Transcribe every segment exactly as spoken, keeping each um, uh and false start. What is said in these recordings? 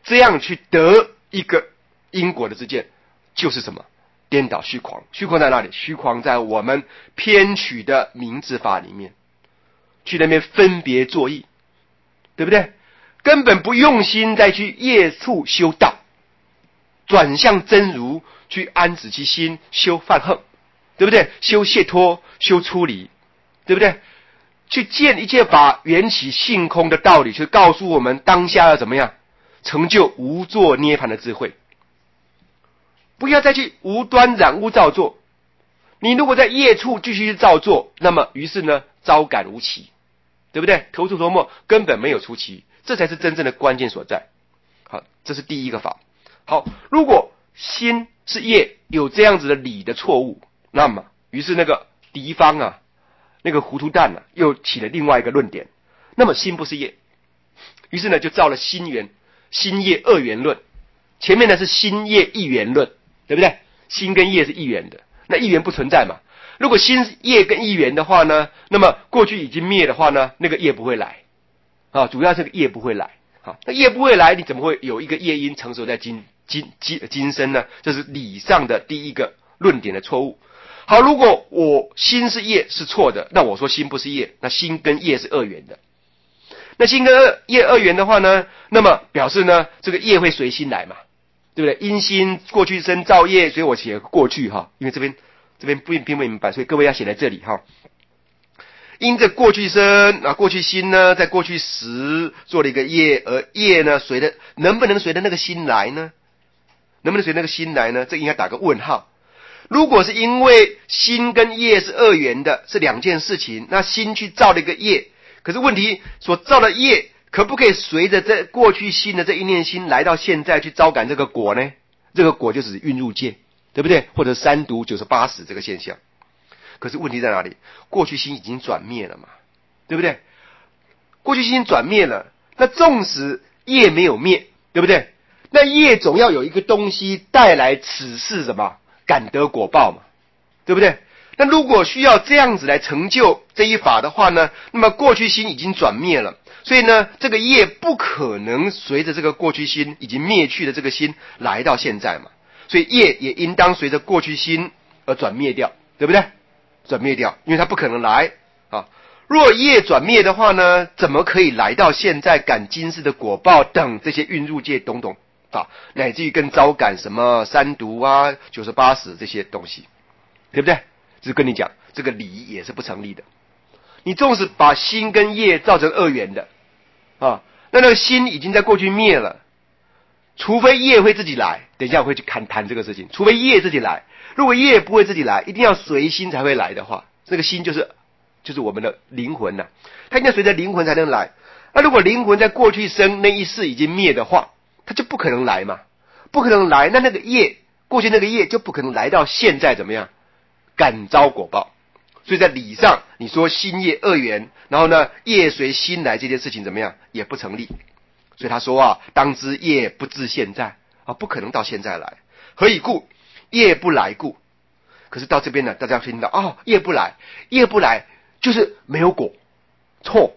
这样去得一个因果的知见，就是什么？颠倒虚诳。虚诳在哪里？虚诳在我们偏取的明字法里面，去那边分别作意，对不对？根本不用心再去业处修道，转向真如去安止其心，修犯横，对不对？修解脱，修出离，对不对？去见一切法缘起性空的道理，去告诉我们当下要怎么样成就无作涅槃的智慧。不要再去无端染污造作。你如果在业处继续造作，那么于是呢，招感无期，对不对？投出头末根本没有出期，这才是真正的关键所在。好，这是第一个法。好，如果心是业，有这样子的理的错误，那么于是那个敌方啊，那个糊涂蛋啊，又起了另外一个论点。那么心不是业，于是呢就造了心缘心业二元论。前面呢是心业一元论，对不对？心跟业是一元的，那一元不存在嘛。如果心业跟一元的话呢，那么过去已经灭的话呢，那个业不会来啊，主要这个业不会来。好，那业不会来，你怎么会有一个业因成熟在今今今今生呢？这是理上的第一个论点的错误。好，如果我心是业是错的，那我说心不是业，那心跟业是二元的。那心跟二业二元的话呢，那么表示呢，这个业会随心来嘛，对不对？因心过去生造业，所以我写过去哈，因为这边这边不并不明白，所以各位要写在这里哈。因着过去生啊，过去心呢，在过去时做了一个业，而业呢，随着能不能随着那个心来呢？能不能随那个心来呢？这应该打个问号。如果是因为心跟业是二元的，是两件事情，那心去造了一个业，可是问题所造的业可不可以随着这过去心的这一念心来到现在去招感这个果呢？这个果就是运入界，对不对？或者三毒九十八死这个现象。可是问题在哪里？过去心已经转灭了嘛，对不对？过去心转灭了，那纵使业没有灭，对不对？那业总要有一个东西带来此事什么感得果报嘛，对不对？那如果需要这样子来成就这一法的话呢，那么过去心已经转灭了，所以呢，这个业不可能随着这个过去心已经灭去的这个心来到现在嘛，所以业也应当随着过去心而转灭掉，对不对？转灭掉，因为它不可能来啊。若业转灭的话呢，怎么可以来到现在感今世的果报等这些运入界懂懂啊，乃至于更招感什么三毒啊、九十八死这些东西，对不对？只是跟你讲，这个理也是不成立的。你纵使把心跟业造成二元的啊，那那个心已经在过去灭了，除非业会自己来，等一下我会去谈谈这个事情。除非业自己来，如果业不会自己来，一定要随心才会来的话，这个心就是就是我们的灵魂呐、啊，它一定要随着灵魂才能来。那如果灵魂在过去生那一世已经灭的话，它就不可能来嘛，不可能来，那那个业过去那个业就不可能来到现在怎么样感招果报。所以在理上，你说心业二元，然后呢业随心来这件事情怎么样也不成立。所以他说啊，当知业不至现在啊，不可能到现在来。何以故？业不来故。可是到这边呢，大家听到哦，业不来，业不来就是没有果，错。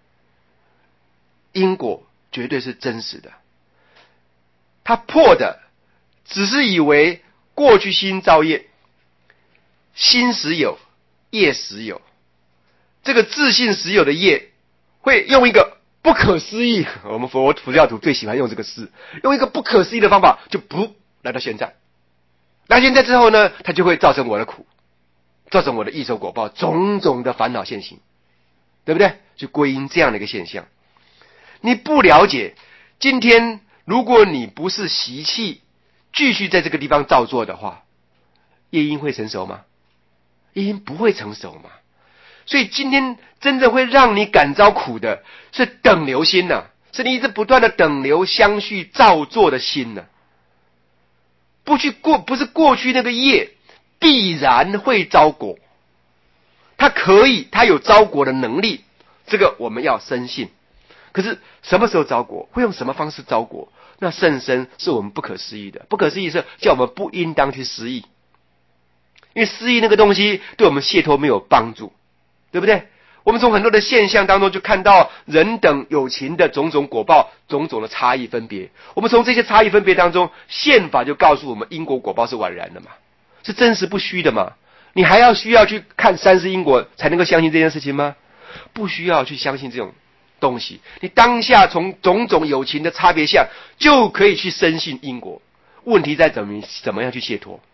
因果绝对是真实的，他破的只是以为过去心造业，心实有，业实有。这个自信实有的业，会用一个不可思议，我们佛佛教徒最喜欢用这个事，用一个不可思议的方法，就不来到现在。来现在之后呢，它就会造成我的苦，造成我的异受果报，种种的烦恼现行，对不对？就归因这样的一个现象。你不了解，今天如果你不是习气继续在这个地方造作的话，业因会成熟吗？业因不会成熟嘛。所以今天真正会让你感遭苦的是等流心呐、啊，是你一直不断的等流相续造作的心呐、啊。不去过，不是过去那个业必然会招果，它可以，它有招果的能力，这个我们要深信。可是什么时候招果，会用什么方式招果，那甚深是我们不可思议的。不可思议是叫我们不应当去思议，因为思议那个东西对我们解脱没有帮助，对不对？ 我们从很多的现象当中就看到人等有情的种种果报，种种的差异分别。我们从这些差异分别当中，宪法就告诉我们因果果报是宛然的嘛，是真实不虚的嘛。你还要需要去看三世因果才能够相信这件事情吗？不需要去相信这种东西，你当下从种种有情的差别相就可以去深信因果。问题在怎么怎么样去解脱？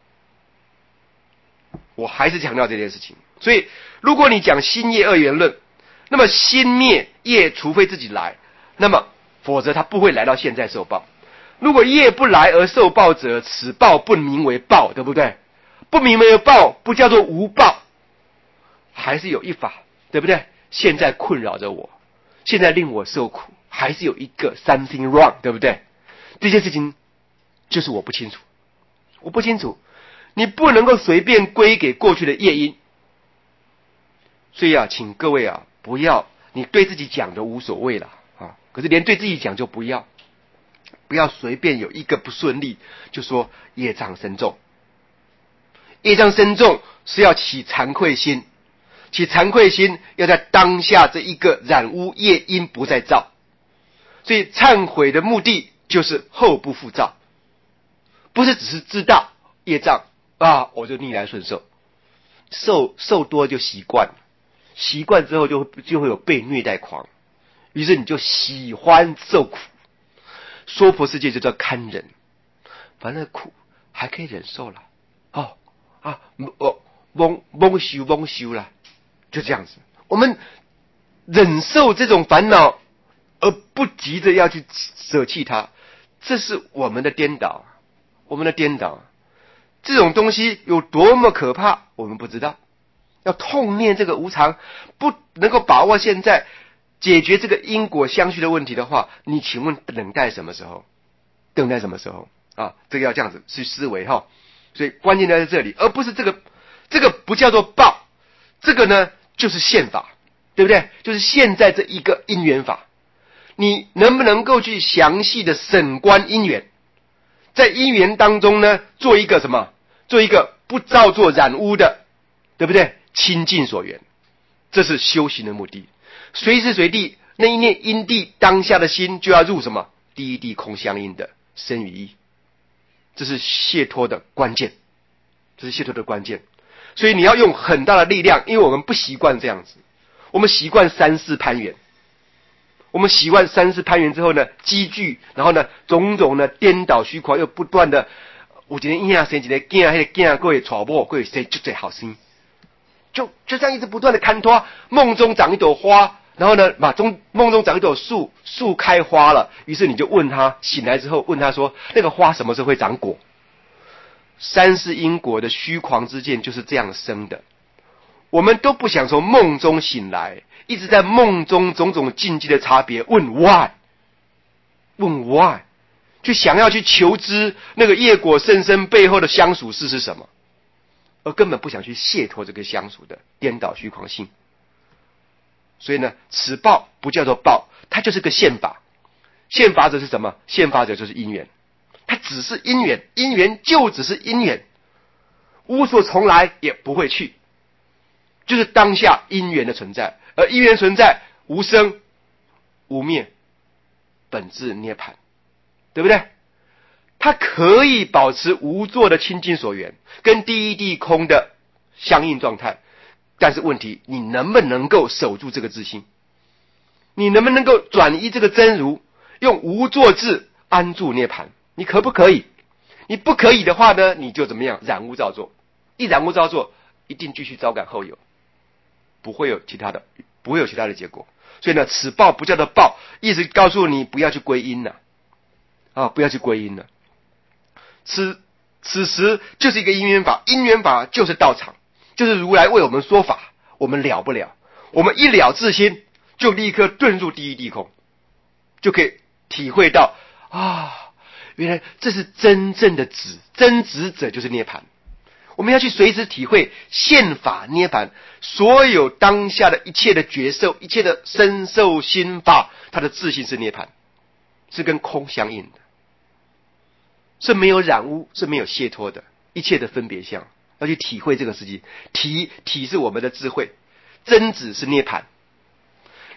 我还是强调这件事情。所以如果你讲心业二元论，那么心灭业除非自己来，那么否则他不会来到现在受报。如果业不来而受报者，此报不名为报，对不对？不名为报，不叫做无报，还是有一法，对不对？现在困扰着我，现在令我受苦，还是有一个 something wrong， 对不对？这件事情就是我不清楚，我不清楚，你不能够随便归给过去的业因。所以啊，请各位啊，不要你对自己讲的无所谓了啊，可是连对自己讲就不要，不要随便有一个不顺利就说业障深重。业障深重是要起惭愧心，起惭愧心要在当下这一个染污业因不再造，所以忏悔的目的就是后不复造，不是只是知道业障啊，我就逆来顺受，受受多就习惯了，习惯之后就就会有被虐待狂，于是你就喜欢受苦。娑婆世界就叫堪忍，反正苦还可以忍受了，哦啊，哦，蒙蒙修蒙修了，就这样子。我们忍受这种烦恼，而不急着要去舍弃它，这是我们的颠倒，我们的颠倒。这种东西有多么可怕，我们不知道。要痛念这个无常，不能够把握现在解决这个因果相续的问题的话，你请问等待什么时候？等待什么时候啊？这个要这样子去思维哈。所以关键在这里，而不是这个，这个不叫做报，这个呢就是宪法，对不对？就是现在这一个因缘法，你能不能够去详细的审观因缘，在因缘当中呢，做一个什么？做一个不造作染污的，对不对？清净所缘，这是修行的目的。随时随地那一念因地当下的心就要入什么？第一地空相应的生与意，这是解脱的关键，这是解脱的关键。所以你要用很大的力量，因为我们不习惯这样子，我们习惯三世攀援，我们习惯三世攀援之后呢，积聚，然后呢，种种的颠倒虚狂，又不断的，有一个婴儿生一个囝，那个囝过会娶某，过会生就最好生，就就这样一直不断的看拖，梦中长一朵花。然后呢，把中梦中长一朵树，树开花了，于是你就问他，醒来之后问他说，那个花什么时候会长果？三世因果的虚狂之见就是这样生的。我们都不想从梦中醒来，一直在梦中种种境界的差别，问 why， 问 why， 就想要去求知那个业果甚深背后的相属事是什么，而根本不想去解脱这个相属的颠倒虚狂性。所以呢，此报不叫做报，它就是个宪法。宪法者是什么？宪法者就是因缘，它只是因缘，因缘就只是因缘，无所从来也不会去，就是当下因缘的存在。而因缘存在，无生无灭，本质涅槃，对不对？它可以保持无作的清净所缘，跟第一地空的相应状态。但是问题，你能不能够守住这个自性？你能不能够转移这个真如，用无作智安住涅槃？你可不可以？你不可以的话呢，你就怎么样？染污造作，一染污造作，一定继续招感后有，不会有其他的，不会有其他的结果。所以呢，此报不叫做报，意思告诉你不要去归因了，啊，不要去归因了。此此时就是一个因缘法，因缘法就是道场。就是如来为我们说法，我们了不了？我们一了自心，就立刻遁入第一地空，就可以体会到啊，原来这是真正的止，真止者就是涅槃。我们要去随时体会现法涅槃，所有当下的一切的觉受，一切的身受心法，它的自性是涅槃，是跟空相应的，是没有染污，是没有解脱的，一切的分别相。要去体会这个事情，体体是我们的智慧，真止是涅槃，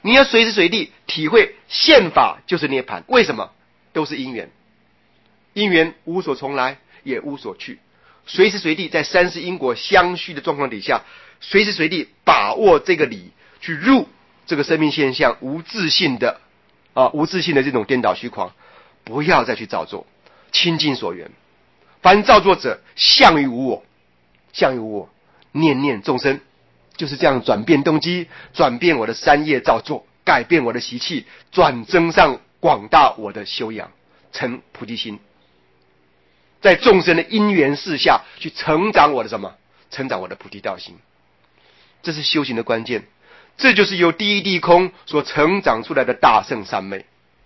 你要随时随地体会宪法就是涅槃。为什么？都是因缘，因缘无所从来，也无所去。随时随地在三世因果相续的状况底下，随时随地把握这个理，去入这个生命现象无自性的啊无自性的这种颠倒虚狂，不要再去造作，清净所缘。凡造作者，相于无我，相于无我，念念众生，就是这样转变动机，转变我的三业造作，改变我的习气，转增上广大我的修养，成菩提心。在众生的因缘事下去成长我的什么？成长我的菩提道心。这是修行的关键，这就是由第一地空所成长出来的大圣三昧。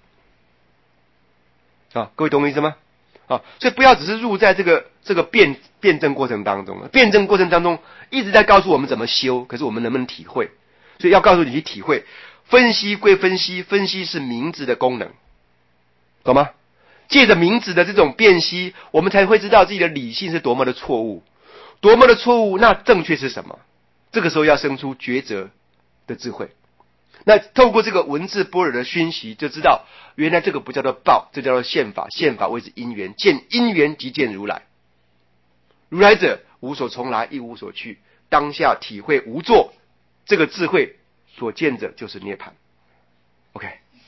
啊，各位懂我意思吗？啊，所以不要只是入在这个这个辩辩证过程当中，辩证过程当中一直在告诉我们怎么修，可是我们能不能体会？所以要告诉你去体会。分析归分析，分析是明智的功能，懂吗？借着明智的这种辨析，我们才会知道自己的理性是多么的错误，多么的错误，那正确是什么？这个时候要生出抉择的智慧。那透过这个文字般若的熏习，就知道原来这个不叫做报，这叫做宪法，宪法谓之因缘，见因缘即见如来。如来者无所从来，亦无所去，当下体会无作，这个智慧所见者就是涅槃。 OK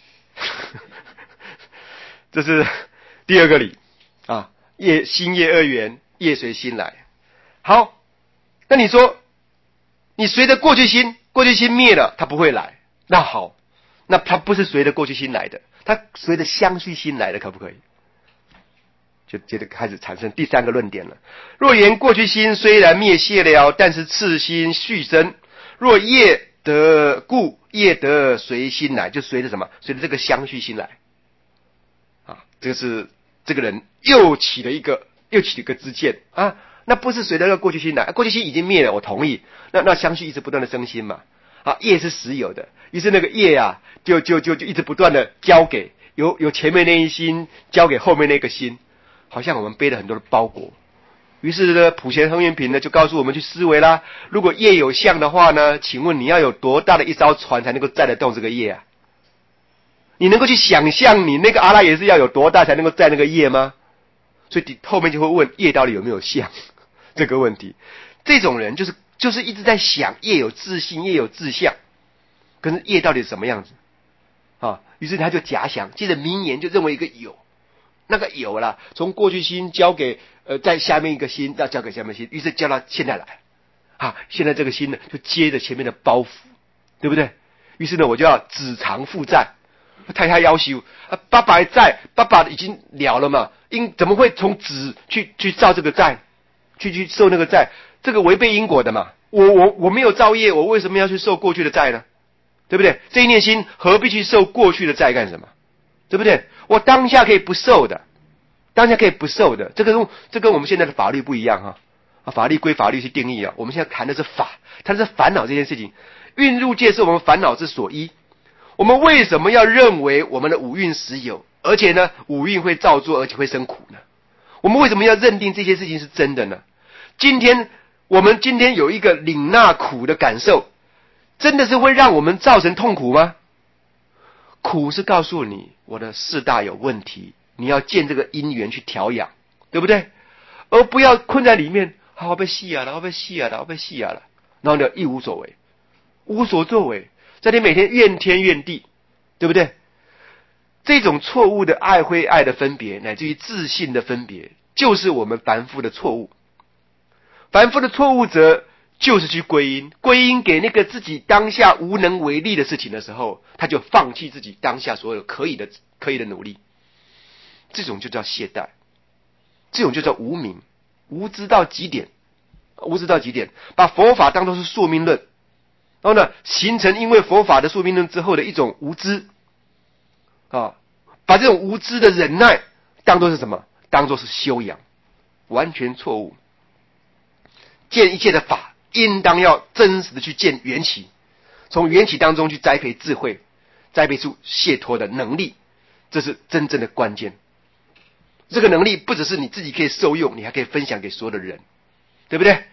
这是第二个理啊，业心业二缘，业随心来。好，那你说你随着过去心，过去心灭了，它不会来。那好，那它不是随着过去心来的，它随着相续心来的，可不可以？就接着开始产生第三个论点了。若言过去心虽然灭谢了，但是次心续生。若业得故，业得随心来，就随着什么？随着这个相续心来。啊，这个是这个人又起了一个又起了一个知见啊，那不是随着那个过去心来，过去心已经灭了，我同意。那那相续一直不断的生心嘛。啊，业是实有的，于是那个业啊，就就就就一直不断的交给由由前面那一心交给后面那个心，好像我们背了很多的包裹。于是呢，普贤恒愿品呢就告诉我们去思维啦。如果业有相的话呢，请问你要有多大的一艘船才能够载得动这个业啊？你能够去想象你那个阿拉也是要有多大才能够载那个业吗？所以后面就会问业到底有没有相这个问题。这种人就是就是一直在想业有自性，业有自相，可是业到底是什么样子啊？于是他就假想，接着名言就认为一个有，那个有啦，从过去心交给呃在下面一个心，要交给下面心，于是交到现在来啊，现在这个心呢就接着前面的包袱，对不对？于是呢我就要子偿父债，太太要求啊，爸爸债，爸爸已经了了嘛，因怎么会从子去去造这个债，去去受那个债？这个违背因果的嘛，我我我没有造业，我为什么要去受过去的债呢？对不对？这一念心何必去受过去的债干什么？对不对？我当下可以不受的，当下可以不受的，这个这跟我们现在的法律不一样哈。啊，法律归法律去定义啊，我们现在谈的是法，谈的是烦恼这件事情。蕴入界是我们烦恼之所依，我们为什么要认为我们的五蕴实有，而且呢五蕴会造作，而且会生苦呢？我们为什么要认定这些事情是真的呢？今天我们今天有一个领纳苦的感受，真的是会让我们造成痛苦吗？苦是告诉你我的四大有问题，你要见这个因缘去调养，对不对？而不要困在里面，好被戏啊了，好被戏啊了，好被戏啊了，然后呢一无所为，无所作为，在你每天怨天怨地，对不对？这种错误的爱非爱的分别，乃至于自信的分别，就是我们凡夫的错误。凡夫的错误者就是去归因，归因给那个自己当下无能为力的事情的时候，他就放弃自己当下所有可以的可以的努力，这种就叫懈怠，这种就叫无明，无知到极点，无知到极点，把佛法当作是宿命论，然后呢，形成因为佛法的宿命论之后的一种无知啊，把这种无知的忍耐当作是什么？当作是修养，完全错误。见一切的法，应当要真实的去见缘起，从缘起当中去栽培智慧，栽培出解脱的能力，这是真正的关键。这个能力不只是你自己可以受用，你还可以分享给所有的人，对不对？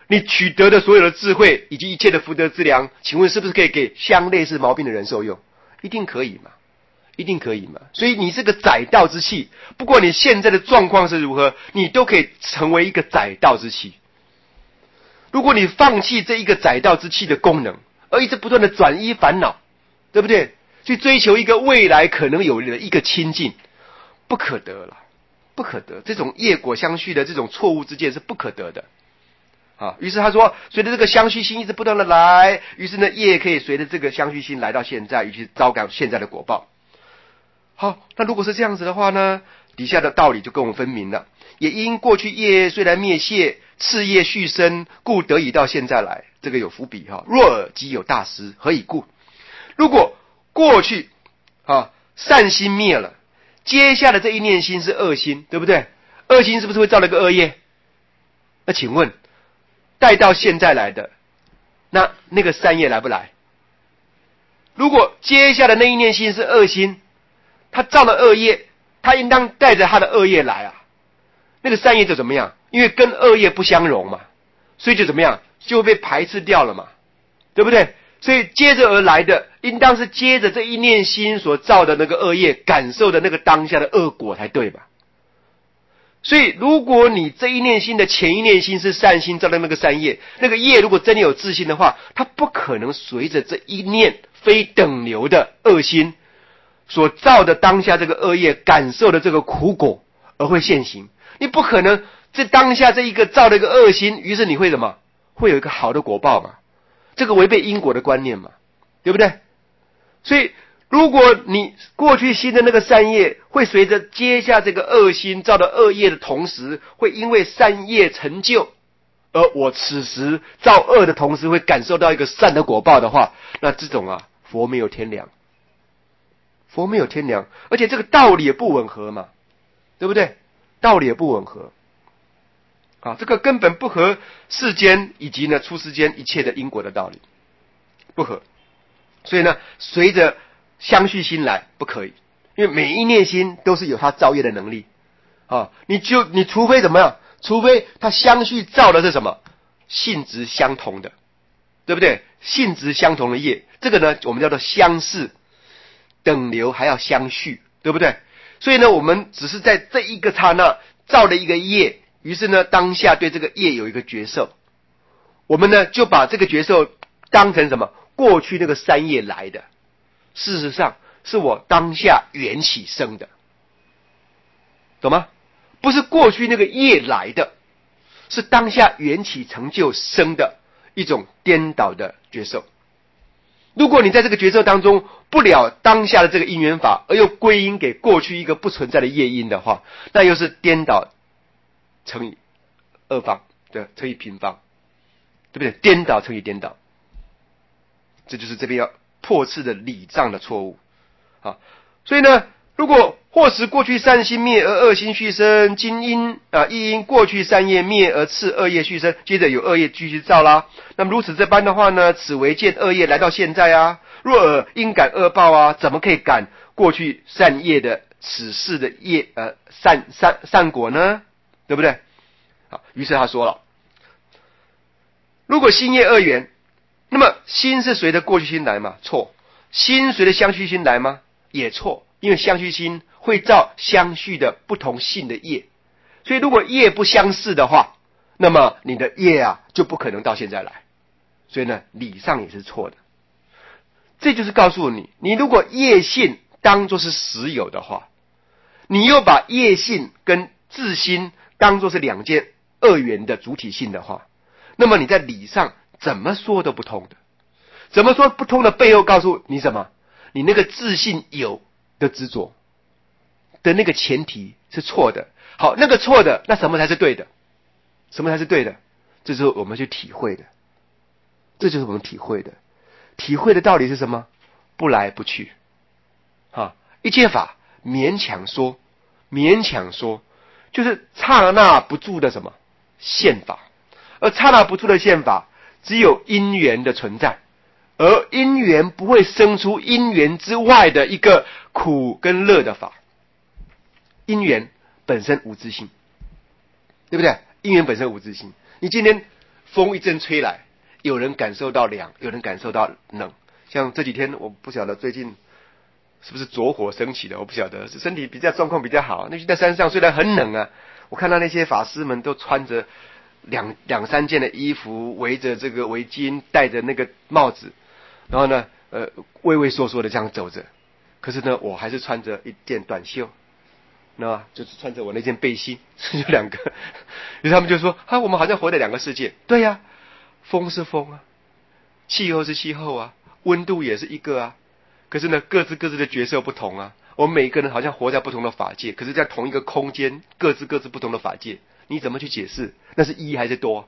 你取得的所有的智慧以及一切的福德之粮，请问是不是可以给相类似毛病的人受用？一定可以嘛，一定可以嘛。所以你是个载道之器，不管你现在的状况是如何，你都可以成为一个载道之器。如果你放弃这一个载道之器的功能，而一直不断的转移烦恼，对不对？去追求一个未来可能有的一个清净，不可得了，不可得。这种业果相续的这种错误之见是不可得的。啊，于是他说，随着这个相续心一直不断的来，于是呢，业可以随着这个相续心来到现在，以及招感现在的果报。好，那如果是这样子的话呢，底下的道理就跟我们分明了。也因过去业虽然灭谢，次业续生，故得以到现在来。这个有伏笔哈。若尔即有大师，何以故？如果过去啊善心灭了，接下的这一念心是恶心，对不对？恶心是不是会造了个恶业？那请问带到现在来的，那那个善业来不来？如果接下的那一念心是恶心，他造了恶业，他应当带着他的恶业来啊。那个善业就怎么样？因为跟恶业不相容嘛，所以就怎么样？就被排斥掉了嘛，对不对？所以接着而来的，应当是接着这一念心所造的那个恶业，感受的那个当下的恶果才对吧？所以如果你这一念心的前一念心是善心造的那个善业，那个业如果真的有自信的话，它不可能随着这一念非等流的恶心所造的当下这个恶业感受的这个苦果而会现行。你不可能这当下这一个造的一个恶心，于是你会什么？会有一个好的果报嘛？这个违背因果的观念嘛，对不对？所以如果你过去心的那个善业会随着接下这个恶心造的恶业的同时，会因为善业成就，而我此时造恶的同时会感受到一个善的果报的话，那这种啊，佛没有天良，佛没有天良，而且这个道理也不吻合嘛，对不对？道理也不吻合啊，这个根本不合世间以及呢出世间一切的因果的道理，不合。所以呢，随着相续心来不可以，因为每一念心都是有它造业的能力啊。你就你除非怎么样？除非它相续造的是什么？性质相同的，对不对？性质相同的业，这个呢我们叫做相似等流，还要相续，对不对？所以呢，我们只是在这一个刹那造了一个业，于是呢，当下对这个业有一个觉受，我们呢就把这个觉受当成什么？过去那个三业来的，事实上是我当下缘起生的，懂吗？不是过去那个业来的，是当下缘起成就生的一种颠倒的觉受。如果你在这个觉受当中不了当下的这个因缘法，而又归因给过去一个不存在的业因的话，那又是颠倒乘以二方，对，乘以平方，对不对？颠倒乘以颠倒，这就是这边要破斥的理障的错误啊。所以呢，如果或使过去善心灭而恶心续生，今因啊亦因过去善业灭而次恶业续生，接着有恶业继续造啦。那么如此这般的话呢，此为见恶业来到现在啊。若尔因感恶报啊，怎么可以感过去善业的此世的业呃善善善果呢？对不对？好，于是他说了，如果心业恶缘，那么心是随着过去心来吗？错。心随着相续心来吗？也错。因为相续心会造相续的不同性的业，所以如果业不相似的话，那么你的业啊就不可能到现在来，所以呢理上也是错的。这就是告诉你，你如果业性当作是实有的话，你又把业性跟自心当作是两件二元的主体性的话，那么你在理上怎么说都不通的。怎么说不通的背后告诉你什么？你那个自性有的执着的那个前提是错的。好，那个错的，那什么才是对的？什么才是对的？这是我们去体会的，这就是我们体会的。体会的道理是什么？不来不去啊！一切法勉强说，勉强说，就是刹那不住的什么现法，而刹那不住的现法，只有因缘的存在，而因缘不会生出因缘之外的一个苦跟乐的法。因缘本身无自性，对不对？因缘本身无自性。你今天风一阵吹来，有人感受到凉，有人感受到冷。像这几天，我不晓得最近是不是着火升起的，我不晓得，是身体比较状况比较好。那些在山上虽然很冷啊，我看到那些法师们都穿着两两三件的衣服，围着这个围巾，戴着那个帽子，然后呢，呃，畏畏缩缩的这样走着。可是呢，我还是穿着一件短袖，那就是穿着我那件背心，有两个。于是他们就说：“啊，我们好像活在两个世界。”对呀、啊，风是风啊，气候是气候啊，温度也是一个啊。可是呢，各自各自的角色不同啊。我们每一个人好像活在不同的法界，可是在同一个空间，各自各自不同的法界，你怎么去解释？那是一还是多？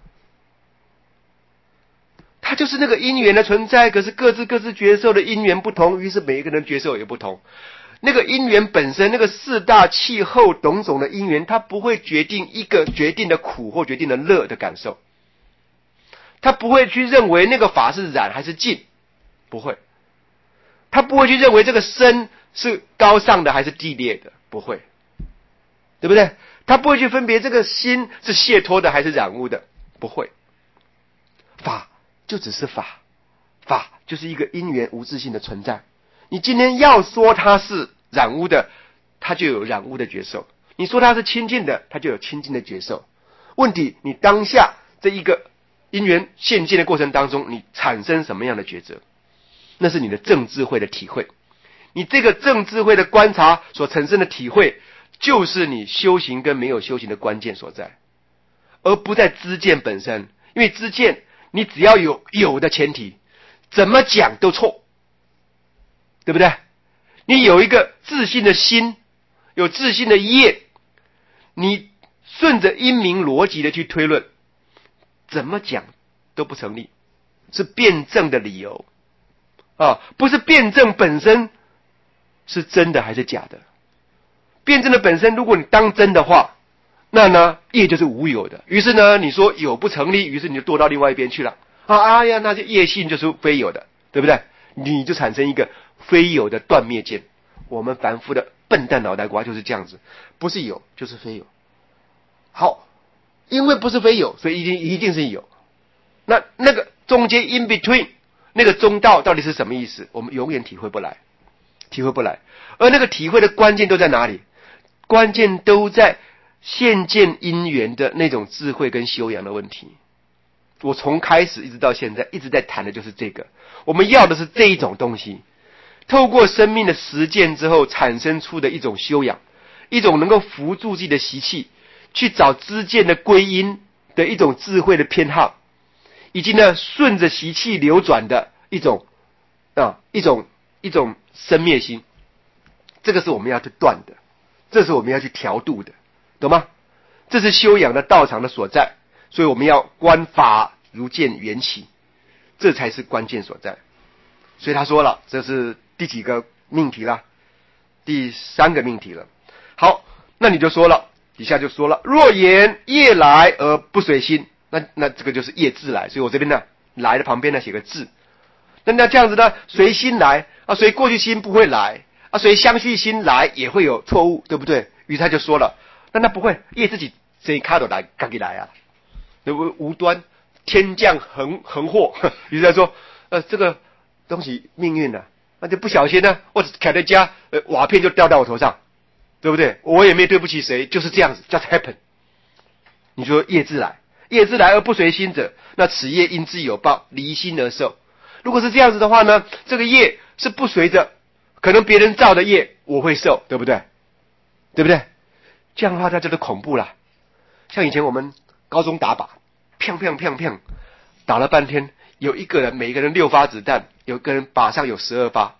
它就是那个因缘的存在，可是各自各自角色的因缘不同，于是每一个人角色也不同。那个因缘本身，那个四大气候种种的因缘，它不会决定一个决定的苦或决定的乐的感受。他不会去认为那个法是染还是净，不会。他不会去认为这个身是高尚的还是低劣的，不会，对不对？他不会去分别这个心是解脱的还是染污的，不会。法就只是法，法就是一个因缘无自性的存在。你今天要说它是染污的，它就有染污的觉受；你说它是清净的，它就有清净的觉受。问题，你当下这一个因缘现见的过程当中，你产生什么样的抉择？那是你的正智慧的体会。你这个正智慧的观察所产生的体会，就是你修行跟没有修行的关键所在，而不在知见本身。因为知见，你只要有有的前提，怎么讲都错，对不对？你有一个自信的心，有自信的业，你顺着因明逻辑的去推论，怎么讲都不成立，是辩证的理由啊，不是辩证本身是真的还是假的。辩证的本身，如果你当真的话，那呢业就是无有的。于是呢，你说有不成立，于是你就堕到另外一边去了啊！哎呀，那就业性就是非有的，对不对？你就产生一个非有的断灭见。我们凡夫的笨蛋脑袋瓜就是这样子，不是有就是非有。好，因为不是非有，所以一定一定是有。那那个中间 in between 那个中道到底是什么意思？我们永远体会不来，体会不来。而那个体会的关键都在哪里？关键都在现见因缘的那种智慧跟修养的问题。我从开始一直到现在一直在谈的就是这个，我们要的是这一种东西，透过生命的实践之后产生出的一种修养，一种能够扶住自己的习气，去找知见的归因的一种智慧的偏好，以及呢顺着习气流转的一种啊一种一种生灭心。这个是我们要去断的，这是我们要去调度的，懂吗？这是修养的道场的所在，所以我们要观法如见缘起，这才是关键所在。所以他说了，这是第几个命题了？第三个命题了。好，那你就说了，底下就说了，若言业来而不随心，那那这个就是业自来。所以我这边呢，来的旁边呢写个自。那那这样子呢，随心来啊，随过去心不会来啊，随相续心来也会有错误，对不对？于是他就说了，那那不会，业自己谁卡都来，自己来啊，对不？无端天降横横祸。于是他说，呃，这个东西命运啊，那就不小心呢，我卡在家，呃，瓦片就掉到我头上，对不对？我也没对不起谁，就是这样子 ，just happen。你说业自来，业自来而不随心者，那此业因之有报，离心而受。如果是这样子的话呢，这个业是不随着，可能别人造的业我会受，对不对？对不对？这样的话它就是恐怖了。像以前我们高中打靶，砰砰砰砰，打了半天，有一个人每一个人六发子弹，有个人靶上有十二发。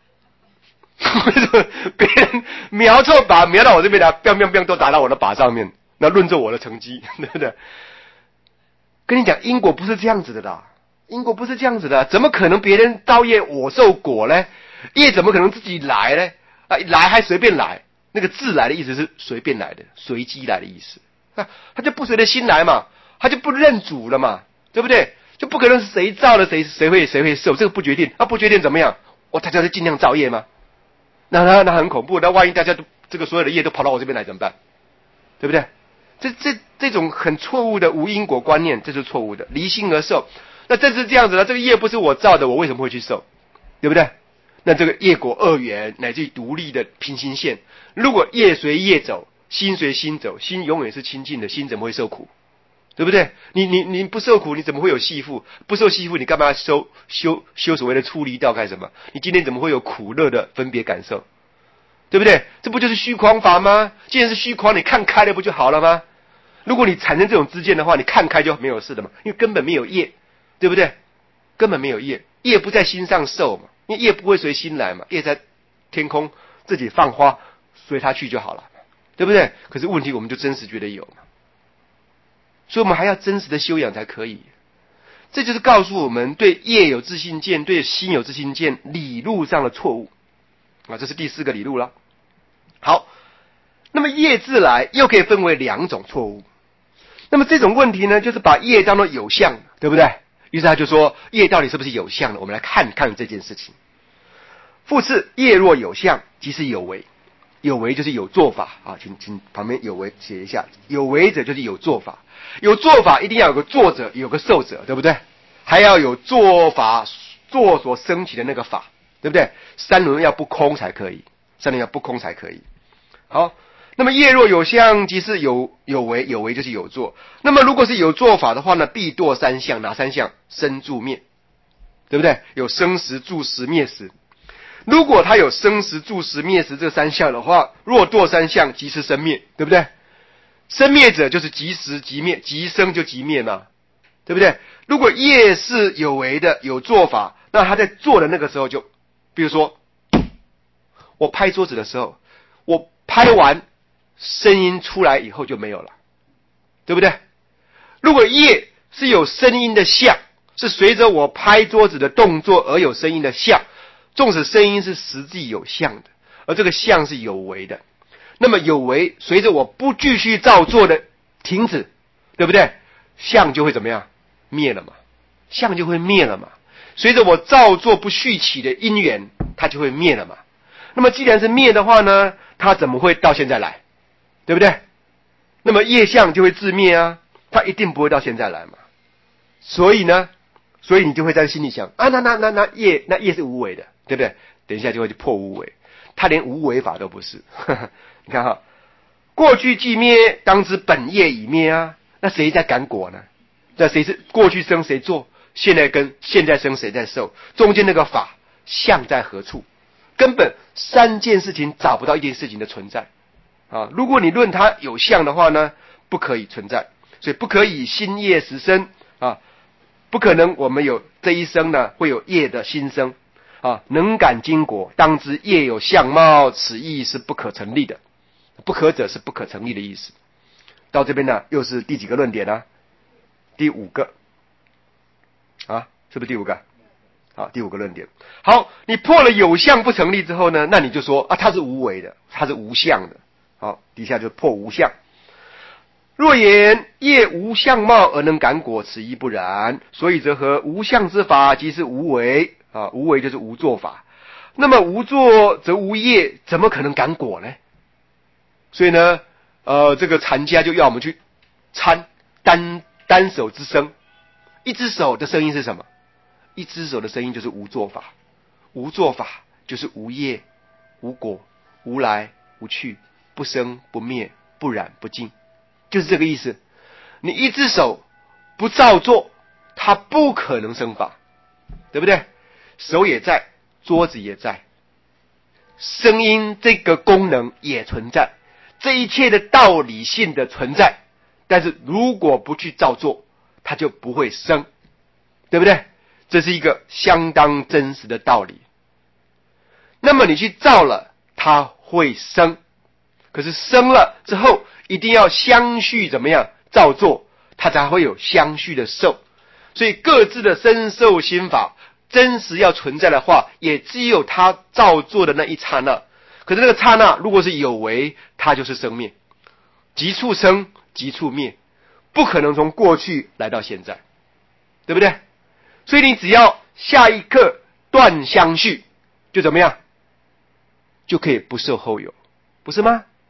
别人瞄错靶，瞄到我这边来，砰砰砰都打到我的靶上面，那论着我的成绩，对不对？跟你讲，因果不是这样子的啦，因果不是这样子的，怎么可能别人造业我受果呢？业怎么可能自己来呢？啊，来还随便来，那个自来的意思是随便来的，随机来的意思。啊，他就不随着心来嘛，他就不认主了嘛，对不对？就不可能是谁造了谁谁会谁会受，这个不决定，他、啊、不决定怎么样？我大家就尽量造业吗？那那那很恐怖，那万一大家都这个所有的业都跑到我这边来怎么办？对不对？ 这这这种很错误的无因果观念，这是错误的，离心而受。那正是这样子了，这个业不是我造的，我为什么会去受？对不对？那这个业果二元乃至于独立的平行线，如果业随业走，心随心走，心永远是清净的，心怎么会受苦？对不对？你你你不受苦，你怎么会有系缚？不受系缚，你干嘛修修修所谓的出离道干什么？你今天怎么会有苦乐的分别感受？对不对？这不就是虚诳法吗？既然是虚诳，你看开了不就好了吗？如果你产生这种知见的话，你看开就没有事了嘛，因为根本没有业，对不对？根本没有业，业不在心上受嘛，因为业不会随心来嘛，业在天空自己放花，随它去就好了，对不对？可是问题我们就真实觉得有嘛，所以我们还要真实的修养才可以。这就是告诉我们对业有自性见，对心有自性见理路上的错误啊，这是第四个理路了。好，那么业自来又可以分为两种错误。那么这种问题呢，就是把业当作有相，对不对？于是他就说，业到底是不是有相的？我们来看看这件事情。复次，业若有相，即是有为。有为就是有做法啊，请请旁边有为写一下，有为者就是有做法。有做法一定要有个作者，有个受者，对不对？还要有做法做所生起的那个法，对不对？三轮要不空才可以，三轮要不空才可以。好，那么业若有相，即是有有为，有为就是有做。那么如果是有做法的话呢，必堕三相，哪三相？生住灭，对不对？有生时住时灭时。如果他有生时住时灭时这三项的话，若堕三项，即是生灭，对不对？生灭者就是即时即灭，即生就即灭嘛，对不对？如果业是有为的，有做法，那他在做的那个时候就，比如说我拍桌子的时候，我拍完声音出来以后就没有了，对不对？如果业是有声音的相，是随着我拍桌子的动作而有声音的相，纵使声音是实际有相的，而这个相是有为的，那么有为随着我不继续照做的停止，对不对？相就会怎么样？灭了嘛，相就会灭了嘛。随着我照做不续起的因缘，它就会灭了嘛。那么既然是灭的话呢，它怎么会到现在来？对不对？那么业相就会自灭啊，它一定不会到现在来嘛。所以呢，所以你就会在心里想啊，那那那那业那业是无为的，对不对？等一下就会去破无为，他连无为法都不是。呵呵，你看哈，过去既灭，当知本业已灭啊。那谁在感果呢？那谁是过去生谁做？现在跟现在生谁在受？中间那个法相在何处？根本三件事情找不到一件事情的存在啊！如果你论它有相的话呢，不可以存在，所以不可以心业时生啊，不可能我们有这一生呢会有业的心生啊，能感经果，当知业有相貌，此意是不可成立的。不可者是不可成立的意思。到这边呢，又是第几个论点呢？第五个啊，是不是第五个？好，第五个论点。好，你破了有相不成立之后呢，那你就说啊，它是无为的，它是无相的。好，底下就破无相。若言业无相貌而能感果，此亦不然。所以则和无相之法即是无为啊，无为就是无作法。那么无作则无业，怎么可能感果呢？所以呢，呃，这个禅家就要我们去参单单手之声，一只手的声音是什么？一只手的声音就是无作法，无作法就是无业、无果、无来、无去，不生不灭，不染不净，就是这个意思。你一只手不照做，它不可能生法，对不对？手也在，桌子也在，声音这个功能也存在，这一切的道理性的存在，但是如果不去照做，它就不会生，对不对？这是一个相当真实的道理。那么你去照了，它会生，可是生了之后一定要相续怎么样照做，它才会有相续的受。所以各自的生受心法真实要存在的话，也只有它照做的那一刹那。可是那个刹那如果是有为，它就是生灭，即处生即处灭，不可能从过去来到现在，对不对？所以你只要下一刻断相续，就怎么样，就可以不受后有，不是吗？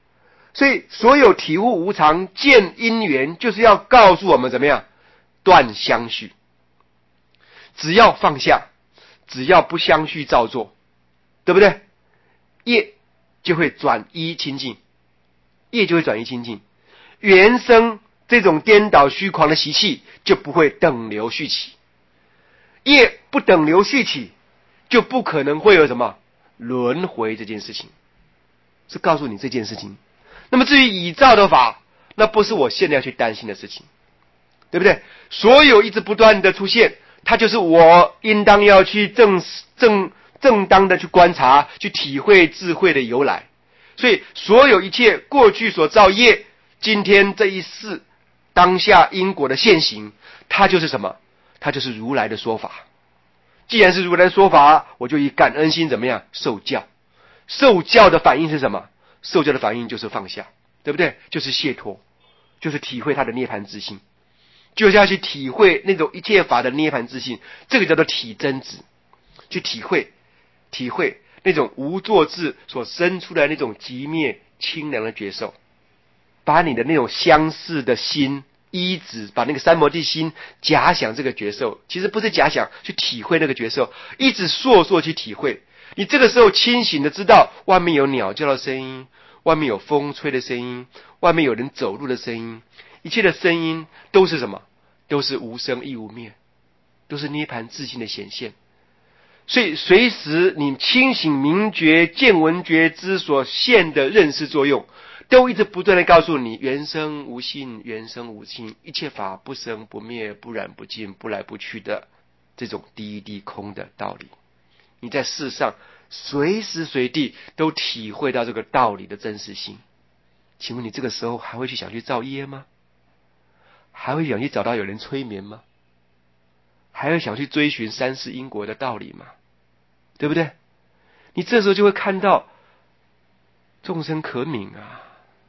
所以所有体悟无常、见因缘，就是要告诉我们怎么样断相续。只要放下，只要不相续造作，对不对？业就会转依清净，业就会转依清净，原生这种颠倒虚狂的习气就不会等流续起。业不等流续起，就不可能会有什么轮回这件事情，是告诉你这件事情。那么至于已造的法，那不是我现在要去担心的事情，对不对？所有一直不断的出现，它就是我应当要去正正正当的去观察、去体会智慧的由来。所以所有一切过去所造业，今天这一世当下因果的现行，它就是什么？它就是如来的说法。既然是如来的说法，我就以感恩心怎么样受教。受教的反应是什么？受教的反应就是放下，对不对？就是解脱，就是体会他的涅槃自性，就是要去体会那种一切法的涅槃自性，这个叫做体真子，去体会体会那种无作智所生出来那种极灭清凉的觉受，把你的那种相似的心依止，把那个三摩地心假想这个觉受，其实不是假想，去体会那个觉受，一直烁烁去体会。你这个时候清醒的知道，外面有鸟叫的声音，外面有风吹的声音，外面有人走路的声音，一切的声音都是什么？都是无生亦无灭，都是涅槃自性的显现。所以随时你清醒明觉见闻觉知所现的认识作用，都一直不断的告诉你原生无性，原生无性，一切法不生不灭，不染不净，不来不去的这种第一滴空的道理。你在世上随时随地都体会到这个道理的真实性。请问你这个时候还会去想去造业吗？还会想去找到有人催眠吗？还会想去追寻三世因果的道理吗？对不对？你这时候就会看到众生可悯啊，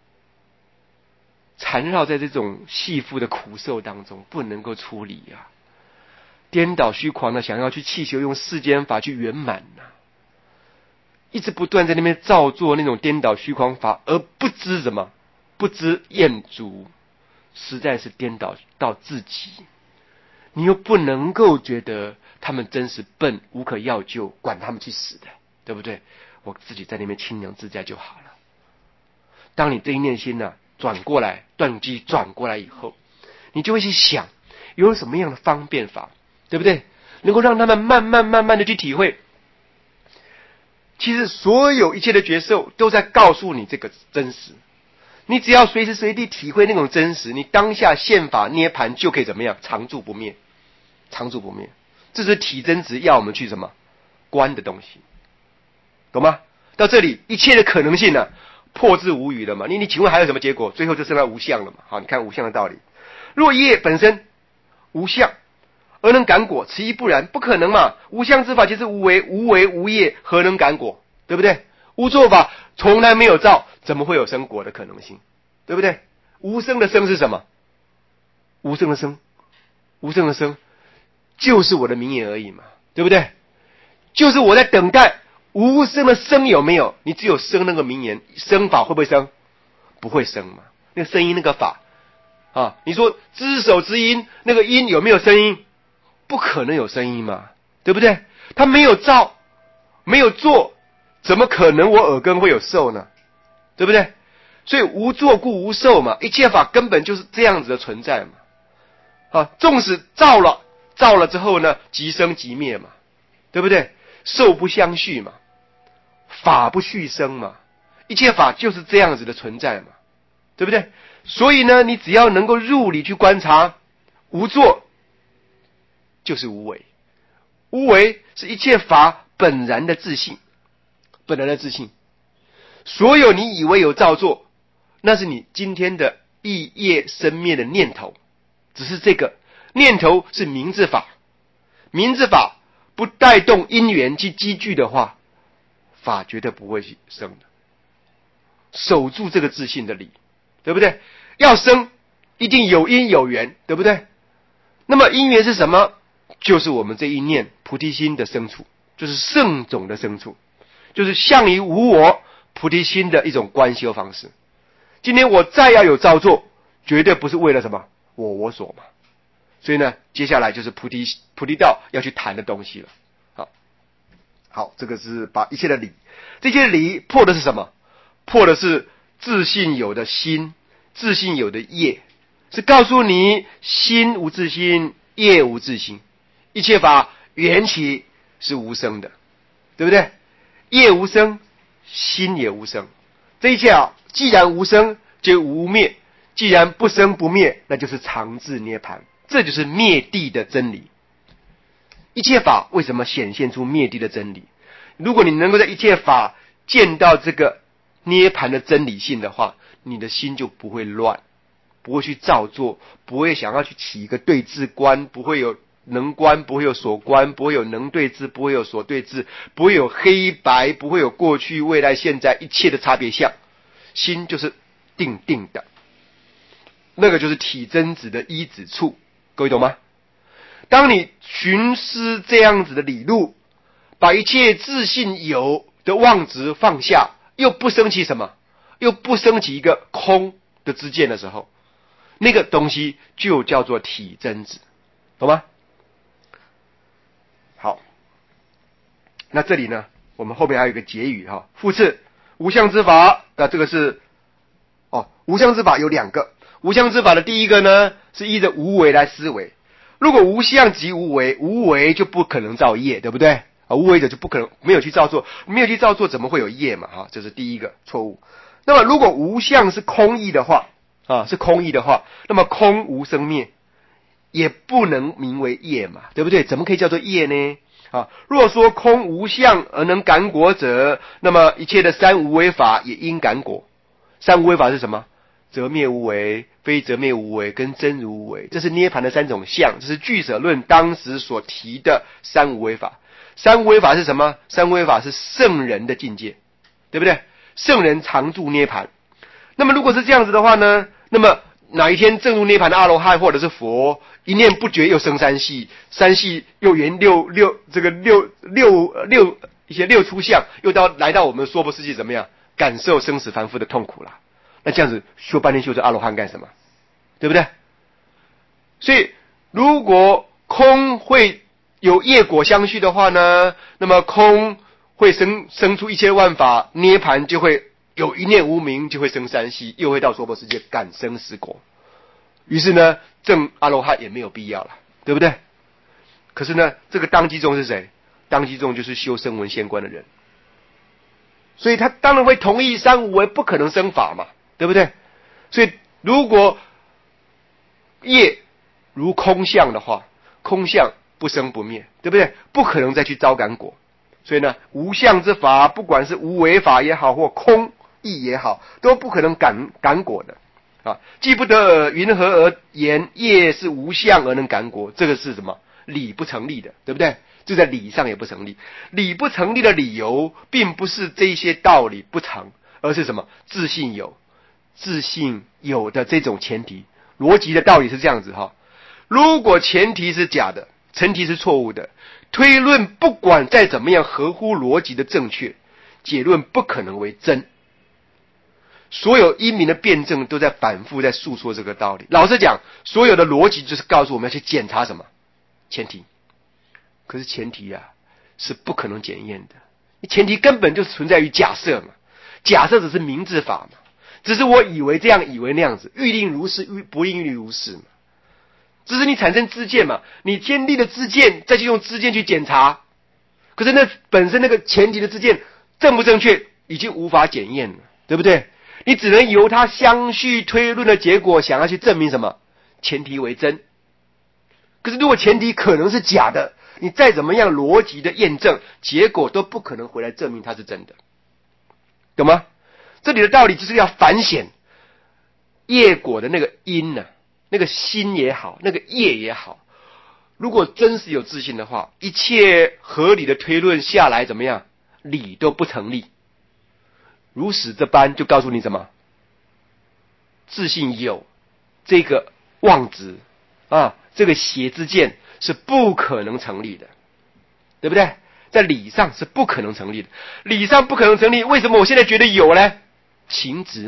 缠绕在这种系缚的苦受当中，不能够出离啊，颠倒虚狂的想要去祈求用世间法去圆满啊，一直不断在那边造作那种颠倒虚狂法，而不知什么，不知厌足，实在是颠倒到自己。你又不能够觉得他们真是笨，无可药救，管他们去死的，对不对？我自己在那边清凉自在就好了。当你这一念心呢、啊、转过来，断机转过来以后，你就会去想有什么样的方便法，对不对？能够让他们慢慢慢慢的去体会。其实所有一切的觉受都在告诉你这个真实，你只要随时随地体会那种真实，你当下现法涅槃就可以怎么样常住不灭，常住不灭。这是体真值要我们去什么观的东西，懂吗？到这里一切的可能性呢、啊、破之无余了嘛。你你请问还有什么结果？最后就剩下无相了嘛。好，你看无相的道理。若业本身无相而能感果，此亦不然，不可能嘛。无相之法即是无为，无为无业，何能感果？对不对？无作法从来没有造，怎么会有生果的可能性？对不对？无生的生是什么？无生的生，无生的生就是我的名言而已嘛，对不对？就是我在等待无生的生有没有？你只有生那个名言，生法会不会生？不会生嘛。那个声音那个法啊，你说知手之音，那个音有没有声音？不可能有声音嘛，对不对？他没有造，没有做，怎么可能我耳根会有受呢？对不对？所以无作故无受嘛，一切法根本就是这样子的存在嘛。啊，纵使造了，造了之后呢，即生即灭嘛，对不对？受不相续嘛，法不续生嘛，一切法就是这样子的存在嘛，对不对？所以呢，你只要能够入理去观察，无作就是无为，无为是一切法本然的自性，本然的自性。所有你以为有造作，那是你今天的意业生灭的念头，只是这个念头是明字法，明字法不带动因缘去积聚的话，法绝对不会生的。守住这个自性的理，对不对？要生一定有因有缘，对不对？那么因缘是什么？就是我们这一念菩提心的生处，就是圣种的生处，就是向于无我菩提心的一种观修方式。 今天我再要有造作，绝对不是为了什么我我所嘛。所以呢，接下来就是菩提菩提道要去谈的东西了。好，好，这个是把一切的理，这些理破的是什么？破的是自信有的心，自信有的业，是告诉你心无自心，业无自心，一切法缘起是无生的，对不对？业无生，心也无生。这一切啊，既然无生，就无灭；既然不生不灭，那就是常自涅槃。这就是灭地的真理。一切法为什么显现出灭地的真理？如果你能够在一切法见到这个涅槃的真理性的话，你的心就不会乱，不会去造作，不会想要去起一个对峙观，不会有能观，不会有所观，不会有能对峙，不会有所对峙，不会有黑白，不会有过去未来现在一切的差别相。心就是定定的，那个就是体真子的依止处。各位懂吗？当你寻思这样子的理路，把一切自信有的妄执放下，又不升起什么，又不升起一个空的知见的时候，那个东西就叫做体真子，懂吗？好，那这里呢，我们后面还有一个结语哈，复次无相之法，那这个是哦，无相之法有两个。无相之法的第一个呢，是依着无为来思维。如果无相即无为，无为就不可能造业，对不对？啊，无为者就不可能没有去造作，没有去造作，怎么会有业嘛？哈，这是第一个错误。那么，如果无相是空义的话，啊，是空义的话，那么空无生灭，也不能名为业嘛，对不对？怎么可以叫做业呢？啊，如果说空无相而能感果者，那么一切的三无为法也应感果。三无为法是什么？则灭无为，非则灭无为，跟真如无为，这是涅槃的三种相，这是俱舍论当时所提的三无为法。三无为法是什么？三无为法是圣人的境界，对不对？圣人常住涅槃。那么如果是这样子的话呢，那么哪一天正入涅槃的阿罗汉或者是佛，一念不觉又生三系，三系又缘六六这个六六六一些六出相，又到来到我们娑婆世界，怎么样感受生死凡夫的痛苦了？那这样子修半天修这阿罗汉干什么？对不对？所以如果空会有业果相续的话呢，那么空会生生出一切万法，涅槃就会有一念无明，就会生三系，又会到娑婆世界感生死果。于是呢，证阿罗汉也没有必要了，对不对？可是呢，这个当机众是谁？当机众就是修声闻仙观的人，所以他当然会同意三无为不可能生法嘛，对不对？所以如果业如空相的话，空相不生不灭，对不对？不可能再去招感果。所以呢，无相之法，不管是无为法也好，或空义也好，都不可能感感果的啊！既不得而云何而言业是无相而能感果？这个是什么？理不成立的，对不对？这在理上也不成立。理不成立的理由，并不是这些道理不成，而是什么？自信有，自信有的这种前提。逻辑的道理是这样子哈。如果前提是假的，前提是错误的，推论不管再怎么样合乎逻辑的正确，结论不可能为真。所有因明的辩证都在反复在诉说这个道理。老实讲，所有的逻辑就是告诉我们要去检查什么前提。可是前提啊是不可能检验的，前提根本就存在于假设嘛，假设只是明智法嘛，只是我以为这样以为那样子，欲令如是，不应律如是嘛。只是你产生知见嘛，你天地的知见再去用知见去检查，可是那本身那个前提的知见正不正确已经无法检验了，对不对？你只能由它相续推论的结果想要去证明什么前提为真。可是如果前提可能是假的，你再怎么样逻辑的验证，结果都不可能回来证明它是真的，懂吗？这里的道理就是要反显业果的那个因呢、啊，那个心也好，那个业也好，如果真是有自信的话，一切合理的推论下来怎么样，理都不成立。如此这般就告诉你什么？自信有这个妄执啊，这个邪之见是不可能成立的，对不对？在理上是不可能成立的，理上不可能成立，为什么我现在觉得有呢？情执嘛，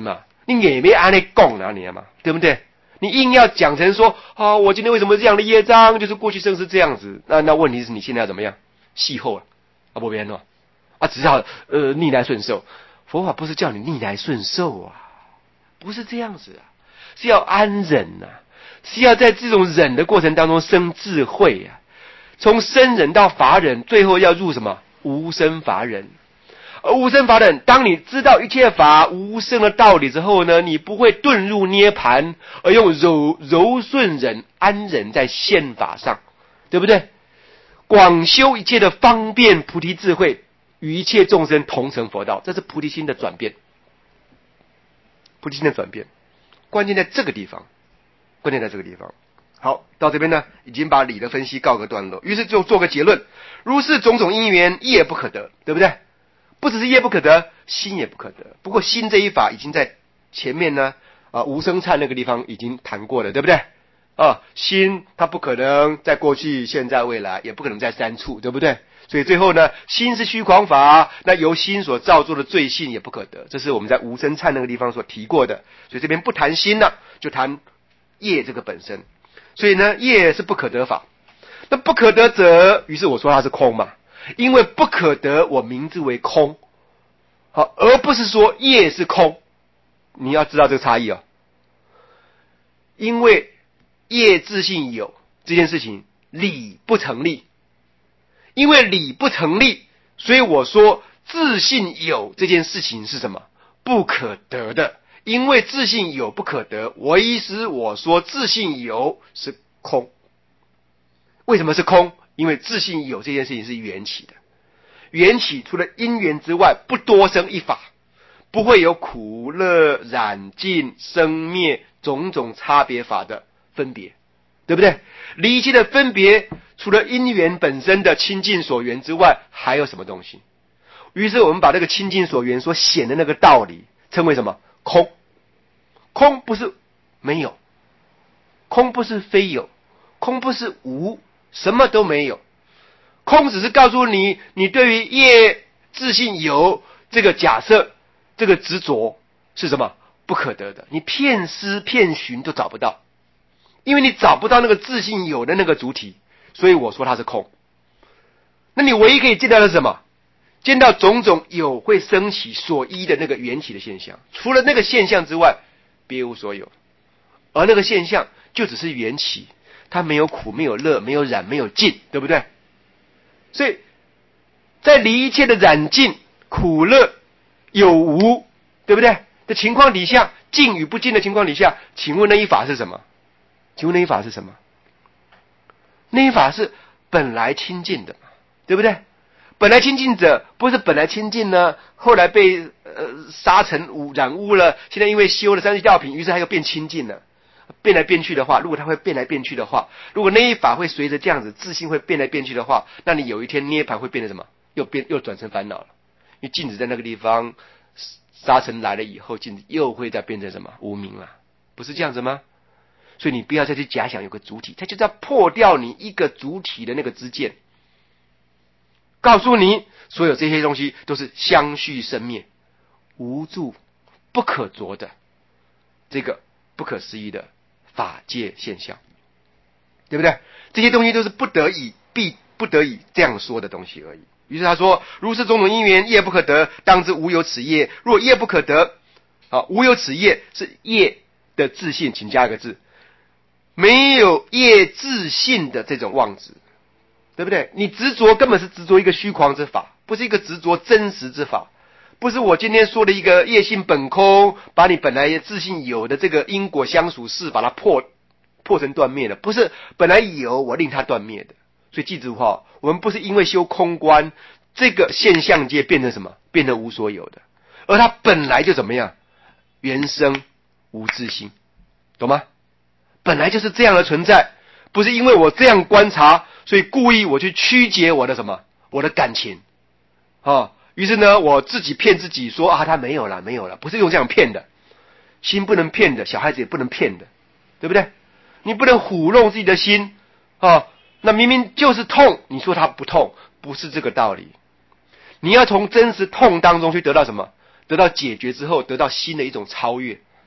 你也没按那讲啊，你嘛，对不对？你硬要讲成说啊，我今天为什么这样的业障，就是过去生是这样子。那那问题是你现在要怎么样？戏后了啊，不变了啊，只好呃逆来顺受。佛法不是叫你逆来顺受啊，不是这样子啊，是要安忍呐、啊，是要在这种忍的过程当中生智慧啊。从生忍到法忍，最后要入什么？无生法忍。而无生法忍，当你知道一切法无生的道理之后呢，你不会遁入涅盘，而用柔柔顺忍安忍在现法上，对不对？广修一切的方便菩提智慧，与一切众生同成佛道，这是菩提心的转变。菩提心的转变，关键在这个地方，关键在这个地方。好，到这边呢，已经把理的分析告个段落，于是就做个结论：如是种种因缘，业不可得，对不对？不只是业不可得，心也不可得。不过心这一法已经在前面呢，啊，无生忏那个地方已经谈过了，对不对？啊，心它不可能在过去、现在、未来，也不可能在三处，对不对？所以最后呢，心是虚诳法，那由心所造作的罪性也不可得，这是我们在无生忏那个地方所提过的。所以这边不谈心了，就谈业这个本身。所以呢，业是不可得法。那不可得者，于是我说它是空嘛。因为不可得，我名之为空，好，而不是说业是空。你要知道这个差异哦。因为业自性有这件事情理不成立，因为理不成立，所以我说自性有这件事情是什么？不可得的。因为自性有不可得，我意思我说自性有是空。为什么是空？因为自性有这件事情是缘起的，缘起除了因缘之外，不多生一法，不会有苦乐染尽生灭种种差别法的分别，对不对？离期的分别，除了因缘本身的清净所缘之外，还有什么东西？于是我们把这个清净所缘所显的那个道理称为什么？空。空不是没有，空不是非有，空不是无，什么都没有。空只是告诉你，你对于业自性有这个假设，这个执着是什么？不可得的，你遍思遍寻都找不到，因为你找不到那个自性有的那个主体，所以我说它是空。那你唯一可以见到的是什么？见到种种有会升起所依的那个缘起的现象，除了那个现象之外，别无所有。而那个现象就只是缘起，它没有苦，没有乐，没有染，没有尽，对不对？所以在离一切的染尽、苦乐有无，对不对的情况底下，尽与不尽的情况底下，请问那一法是什么？请问那一法是什么？那一法是本来清净的嘛，对不对？本来清净者不是本来清净呢，后来被呃沙尘污染污了，现在因为修了三十道品，于是它又变清净了。变来变去的话，如果它会变来变去的话，如果那一法会随着这样子自性会变来变去的话，那你有一天涅槃会变成什么？又变又转成烦恼了。因为镜子在那个地方，沙尘来了以后，镜子又会再变成什么？无明啊，不是这样子吗？所以你不要再去假想有个主体，它就是要破掉你一个主体的那个知见，告诉你所有这些东西都是相续生灭，无助不可着的这个不可思议的法界现象，对不对？这些东西都是不得已必不得已这样说的东西而已。于是他说：如是种种因缘，业不可得，当知无有此业。若业不可得，啊，无有此业是业的自性，请加一个字，没有业自性的这种妄执，对不对？你执着根本是执着一个虚诳之法，不是一个执着真实之法。不是我今天说的一个业性本空，把你本来自性有的这个因果相属事把它破破成断灭的，不是本来有我令它断灭的。所以记住哈，我们不是因为修空观，这个现象界变成什么？变成无所有的，而它本来就怎么样？原生无自性，懂吗？本来就是这样的存在，不是因为我这样观察，所以故意我去曲解我的什么？我的感情啊。于是呢，我自己骗自己说啊，他没有了，没有了，不是用这样骗的，心不能骗的，小孩子也不能骗的，对不对？你不能唬弄自己的心啊，那明明就是痛，你说它不痛，不是这个道理。你要从真实痛当中去得到什么？得到解决之后，得到新的一种超越，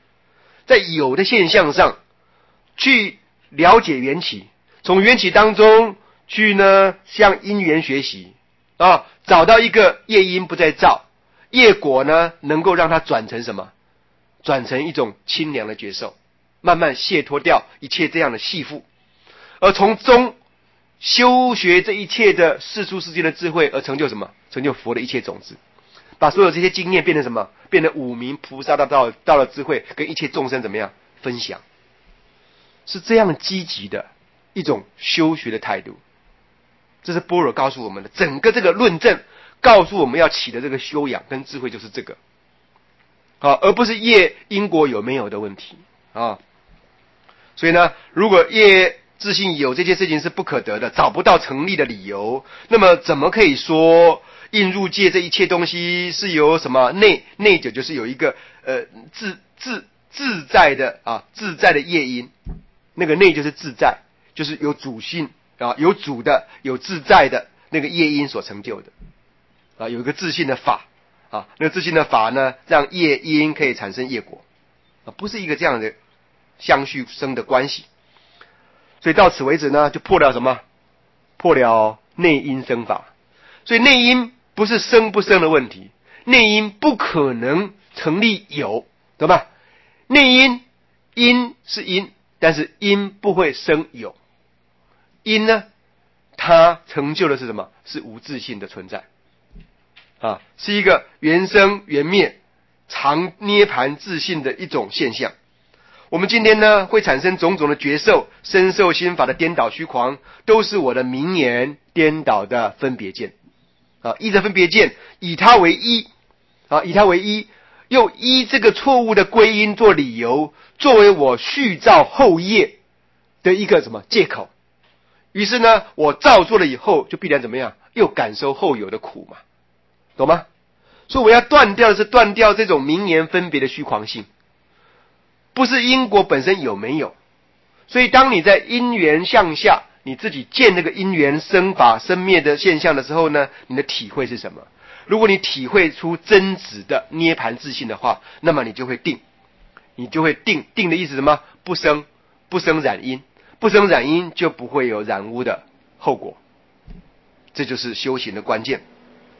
在有的现象上去了解缘起，从缘起当中去呢向因缘学习啊，找到一个业因不再造，业果呢能够让它转成什么？转成一种清凉的觉受，慢慢卸脱掉一切这样的系缚，而从中修学这一切的世出世间的智慧，而成就什么？成就佛的一切种子，把所有这些经验变成什么？变成五明菩萨到到了智慧，跟一切众生怎么样分享？是这样积极的一种修学的态度。这是般若告诉我们的，整个这个论证告诉我们要起的这个修养跟智慧就是这个啊，而不是业因果有没有的问题啊。所以呢，如果业自信有这件事情是不可得的，找不到成立的理由，那么怎么可以说应入界这一切东西是由什么内内者，就是有一个呃自自自在的啊自在的业因，那个内就是自在，就是有主性啊，有主的有自在的那个业因所成就的啊，有一个自性的法啊，那个自性的法呢，让业因可以产生业果啊，不是一个这样的相续生的关系。所以到此为止呢，就破了什么？破了内因生法。所以内因不是生不生的问题，内因不可能成立有，懂吧？内因因是因，但是因不会生有。因呢，它成就的是什么？是无自性的存在啊，是一个缘生缘灭、常涅盘自性的一种现象。我们今天呢，会产生种种的觉受、身受心法的颠倒虚狂，都是我的名言颠倒的分别见啊，依着分别见，以它为一啊，以它为一，又依这个错误的归因做理由，作为我续造后业的一个什么借口。于是呢，我造作了以后，就必然怎么样？又感受后有的苦嘛，懂吗？所以我要断掉的是断掉这种名言分别的虚狂性。不是因果本身有没有，所以当你在因缘向下，你自己见那个因缘生法生灭的现象的时候呢，你的体会是什么？如果你体会出真实的涅盘自性的话，那么你就会定，你就会定。定的意思是什么？不生不生染因，不生染因就不会有染污的后果，这就是修行的关键。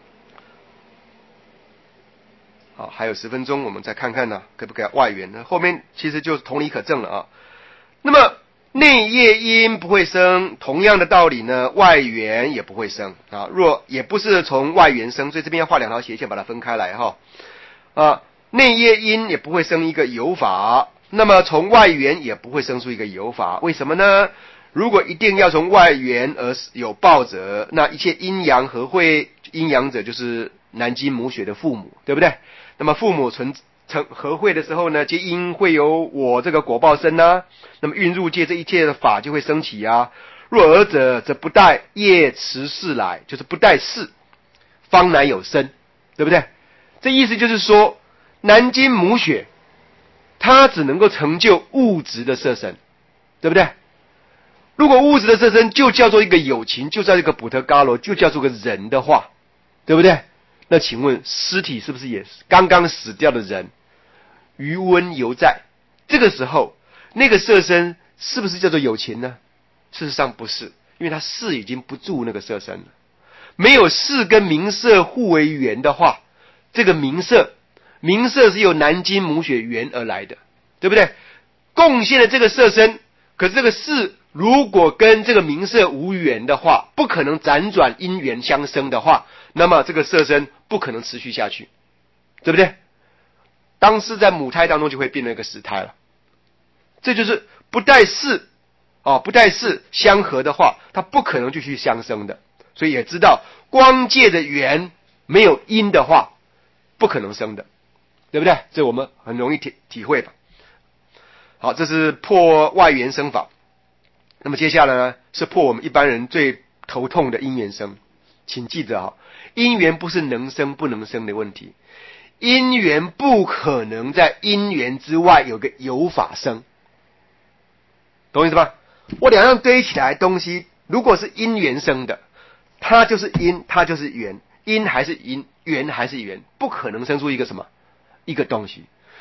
好，还有十分钟，我们再看看呢，可不可以外缘呢？后面其实就是同理可证了啊。那么内业因不会生，同样的道理呢，外缘也不会生啊。若也不是从外缘生，所以这边要画两条斜线把它分开来哈。啊，内业因也不会生一个有法，那么从外缘也不会生出一个有法。为什么呢？如果一定要从外缘而有报者，那一切阴阳合会，阴阳者就是南京母血的父母，对不对？那么父母存成合会的时候呢，皆因会有我这个果报生啊，那么运入界这一切的法就会升起啊。若尔者，则不待业持世来，就是不待世，方乃有生，对不对？这意思就是说，南京母血，它只能够成就物质的色身，对不对？如果物质的色身就叫做一个有情，就叫一个补特伽罗，就叫做个人的话，对不对？那请问尸体是不是也是刚刚死掉的人，余温犹在？这个时候那个色身是不是叫做有情呢？事实上不是，因为他识已经不住那个色身了。没有识跟名色互为缘的话，这个名色名色是由南京母血缘而来的，对不对？贡献了这个色身，可是这个识如果跟这个名色无缘的话，不可能辗转因缘相生的话，那么这个色身不可能持续下去，对不对？当时在母胎当中就会变成一个死胎了。这就是不待识哦，不待识相合的话，它不可能继续相生的。所以也知道光界的缘没有因的话，不可能生的，对不对？这我们很容易体体会吧。好，这是破外缘生法。那么接下来呢，是破我们一般人最头痛的因缘生。请记着啊，因缘不是能生不能生的问题，因缘不可能在因缘之外有个有法生，懂我意思吧？我两样堆起来的东西，如果是因缘生的，它就是因，它就是缘，因还是因，缘还是缘，不可能生出一个什么一个东西。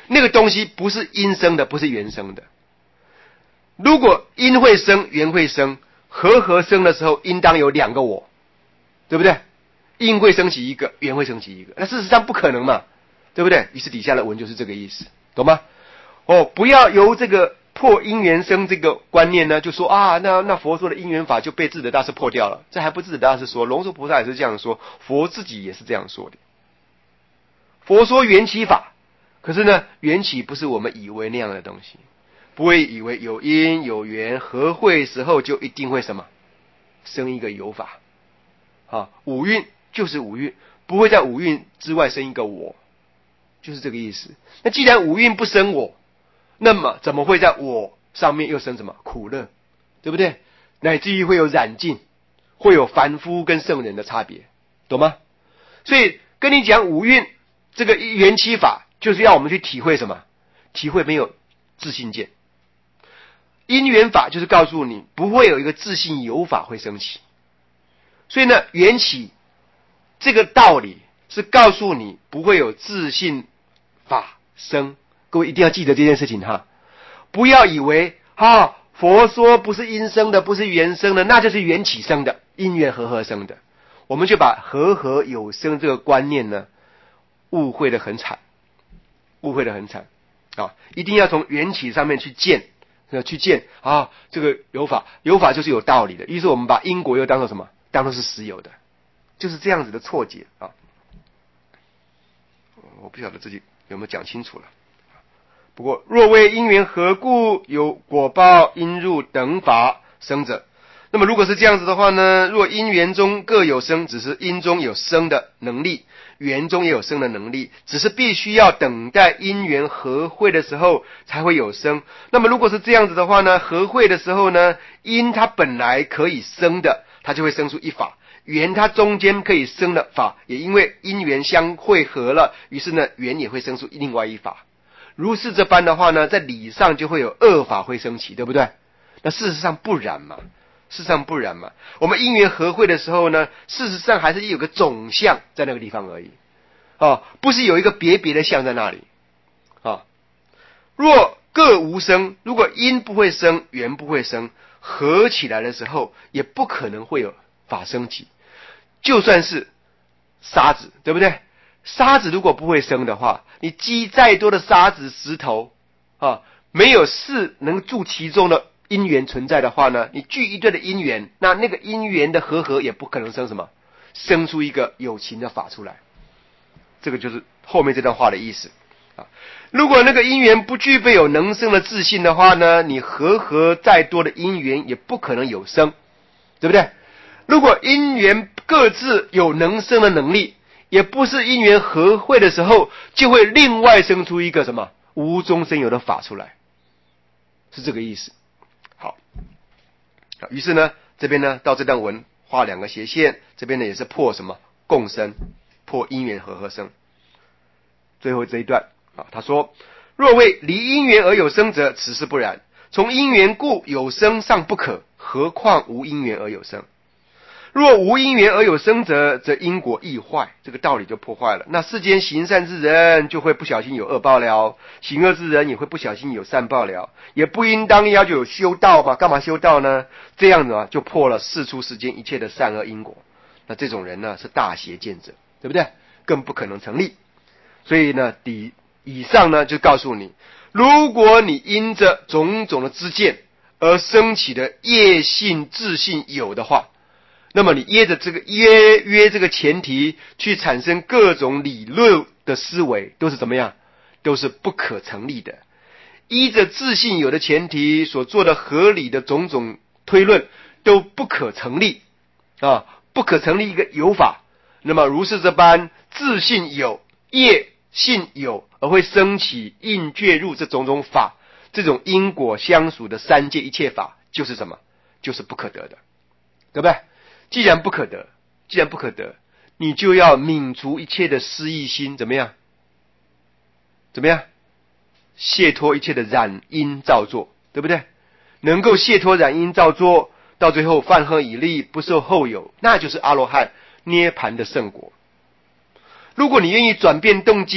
那个东西不是因生的，不是缘生的。如果因会生，缘会生，和合生的时候，应当有两个我，对不对？因会升起一个，缘会升起一个，那事实上不可能嘛，对不对？于是底下的文就是这个意思，懂吗？哦，不要由这个破因缘生这个观念呢，就说啊，那那佛说的因缘法就被智者大师破掉了。这还不智者大师说，龙树菩萨也是这样说，佛自己也是这样说的。佛说缘起法，可是呢，缘起不是我们以为那样的东西，不会以为有因有缘合会时候就一定会什么生一个有法啊，五蕴就是五蕴，不会在五蕴之外生一个我，就是这个意思。那既然五蕴不生我，那么怎么会在我上面又生什么苦乐，对不对？乃至于会有染净，会有凡夫跟圣人的差别，懂吗？所以跟你讲五蕴这个缘起法，就是要我们去体会什么？体会没有自性见。因缘法就是告诉你不会有一个自性有法会升起。所以呢，缘起这个道理是告诉你不会有自性法生。各位一定要记得这件事情哈，不要以为啊，佛说不是因生的，不是缘生的，那就是缘起生的，因缘和合生的。我们就把和合有生这个观念呢，误会得很惨，误会得很惨啊！一定要从缘起上面去见，去见啊，这个有法，有法就是有道理的。于是我们把因果又当作什么？当作是实有的，就是这样子的错解啊！我不晓得自己有没有讲清楚了。不过，若为因缘何故有果报因入等法生者，那么如果是这样子的话呢？若因缘中各有生，只是因中有生的能力，缘中也有生的能力，只是必须要等待因缘合会的时候才会有生。那么如果是这样子的话呢？合会的时候呢，因它本来可以生的，它就会生出一法；缘它中间可以生的法，也因为因缘相会合了，于是呢，缘也会生出另外一法。如是这般的话呢，在理上就会有恶法会升起，对不对？那事实上不然嘛，事实上不然嘛。我们因缘合会的时候呢，事实上还是有个总相在那个地方而已，哦，不是有一个别别的相在那里啊、哦。若各无生，如果因不会生，缘不会生，合起来的时候也不可能会有法升起。就算是沙子，对不对？沙子如果不会生的话，你积再多的沙子石头啊，没有事能住其中的因缘存在的话呢，你聚一堆的因缘，那那个因缘的和合也不可能生什么，生出一个有情的法出来。这个就是后面这段话的意思啊。如果那个因缘不具备有能生的自信的话呢，你和合再多的因缘也不可能有生，对不对？如果因缘各自有能生的能力，也不是因缘合会的时候，就会另外生出一个什么无中生有的法出来，是这个意思。好，于是呢，这边呢到这段文画两个斜线，这边呢也是破什么共生，破因缘和合生。最后这一段啊，他说：若为离因缘而有生者，此事不然。从因缘故有生尚不可，何况无因缘而有生？若无因缘而有生者，则因果亦坏，这个道理就破坏了。那世间行善之人就会不小心有恶报了，行恶之人也会不小心有善报了，也不应当要求有修道嘛？干嘛修道呢？这样子啊，就破了世出世间一切的善恶因果。那这种人呢，是大邪见者，对不对？更不可能成立。所以呢，底以上呢就告诉你，如果你因着种种的知见而升起的业性自性有的话，那么你约着这个约约这个前提去产生各种理论的思维，都是怎么样？都是不可成立的。依着自信有的前提所做的合理的种种推论都不可成立啊，不可成立一个有法。那么如是这般，自信有、业性有，而会升起应觉入这种种法，这种因果相属的三界一切法，就是什么？就是不可得的，对不对？既然不可得，既然不可得，你就要泯除一切的失意心，怎么样？怎么样？解脱一切的染因造作，对不对？能够解脱染因造作，到最后泛合以利，不受后有，那就是阿罗汉涅槃的圣果。如果你愿意转变动机，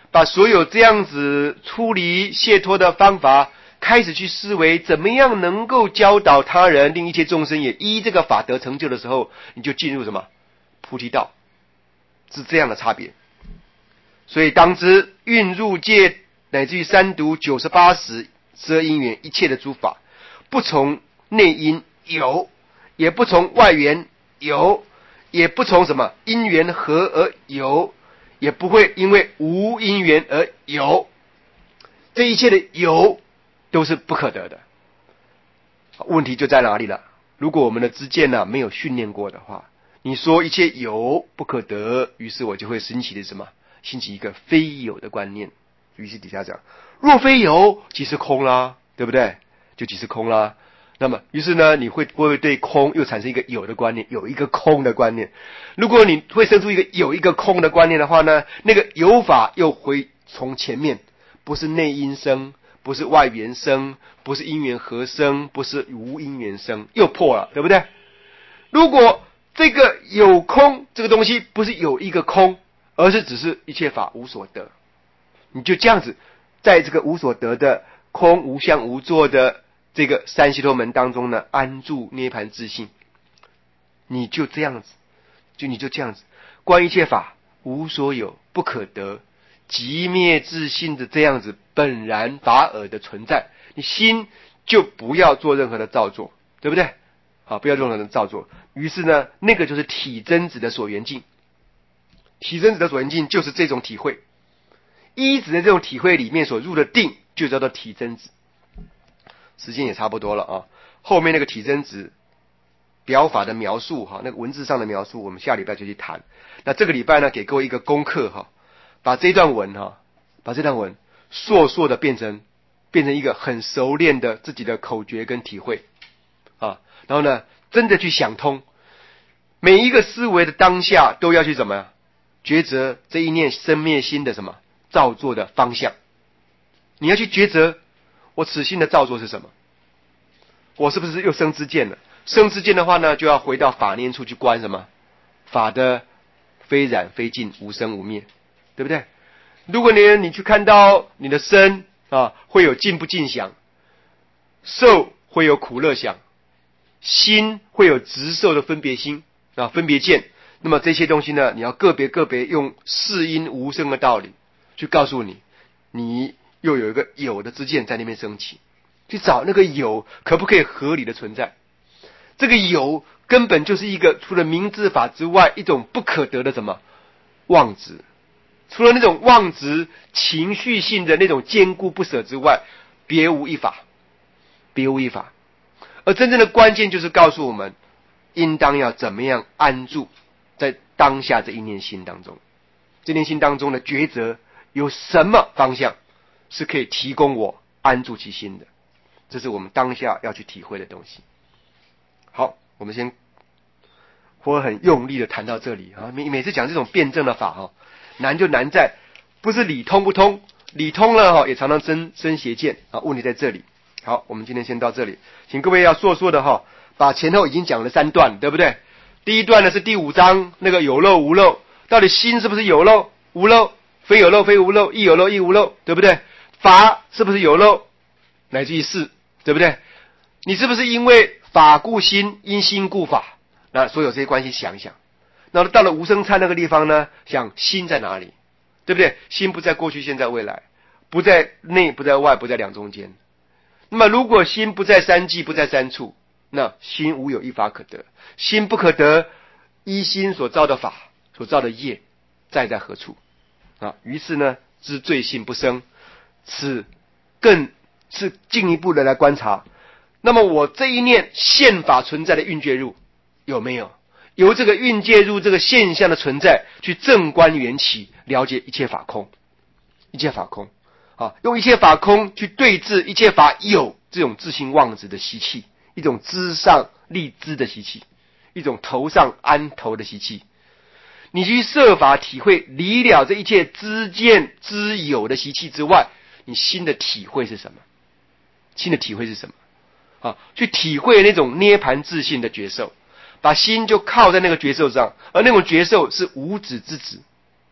把所有这样子出离解脱的方法开始去思维，怎么样能够教导他人，令一切众生也依这个法得成就的时候，你就进入什么菩提道，是这样的差别。所以当知运入界乃至于三毒九十八识十二因缘一切的诸法，不从内因有，也不从外缘有，也不从什么因缘合而有，也不会因为无因缘而有。这一切的有都是不可得的。问题就在哪里了？如果我们的知见呢、啊、没有训练过的话，你说一切有不可得，于是我就会兴起的什么？兴起一个非有的观念。于是底下讲，若非有，即是空啦，对不对？就即是空啦。那么，于是呢，你会不会对空又产生一个有的观念，有一个空的观念？如果你会生出一个有一个空的观念的话呢，那个有法又会从前面，不是内因生，不是外缘生，不是因缘合生，不是无因缘生，又破了，对不对？如果这个有空这个东西不是有一个空，而是只是一切法无所得，你就这样子在这个无所得的空无相无作的这个三悉陀门当中呢，安住涅槃自性，你就这样子，就你就这样子观一切法无所有不可得即灭自性的这样子本然法尔的存在，你心就不要做任何的造作，对不对？好，不要做任何的造作。于是呢，那个就是体真子的所缘境，体真子的所缘境就是这种体会，依止的这种体会里面所入的定，就叫做体真子。时间也差不多了啊，后面那个体真子表法的描述哈，那个文字上的描述，我们下礼拜就去谈。那这个礼拜呢，给各位一个功课哈，把这段文哈，把这段文硕硕的变成变成一个很熟练的自己的口诀跟体会啊，然后呢，真的去想通，每一个思维的当下都要去怎么样抉择这一念生灭心的什么造作的方向，你要去抉择。我此心的造作是什么？我是不是又生知见了？生知见的话呢，就要回到法念处去观什么？法的非染非净，无生无灭，对不对？如果你你去看到你的身啊，会有净不净想，受会有苦乐想，心会有执受的分别心啊，分别见。那么这些东西呢，你要个别个别用世因无生的道理去告诉你，你又有一个有的知见在那边升起，去找那个有可不可以合理的存在。这个有根本就是一个除了明智法之外一种不可得的什么妄执，除了那种妄执情绪性的那种坚固不舍之外，别无一法，别无一法。而真正的关键就是告诉我们，应当要怎么样安住在当下这一念心当中，这念心当中的抉择有什么方向是可以提供我安住其心的，这是我们当下要去体会的东西。好，我们先我很用力的谈到这里啊，每每次讲这种辩证的法哈，难就难在不是理通不通，理通了哈，也常常生生邪见啊，问题在这里。好，我们今天先到这里，请各位要硕硕的哈，把前后已经讲了三段，对不对？第一段呢是第五章那个有漏无漏，到底心是不是有漏无漏，非有漏非无漏，亦有漏亦无漏，对不对？法是不是有漏，乃至于是，对不对？你是不是因为法故心，因心故法？那所有这些关系想一想。那到了无生参那个地方呢，想心在哪里，对不对？心不在过去现在未来，不在内不在外，不在两中间。那么如果心不在三际不在三处，那心无有一法可得，心不可得，依心所造的法所造的业在在何处啊？于是呢，知罪性不生，此更是进一步的来观察。那么我这一念现法存在的运介入有没有？由这个运介入这个现象的存在去正观缘起，了解一切法空，一切法空啊，用一切法空去对治一切法有这种自性妄执的习气，一种知上立知的习气，一种头上安头的习气。你去设法体会离了这一切知见知有的习气之外，你新的体会是什么？新的体会是什么？啊，去体会那种涅槃自性的觉受，把心就靠在那个觉受上，而那种觉受是无止之止，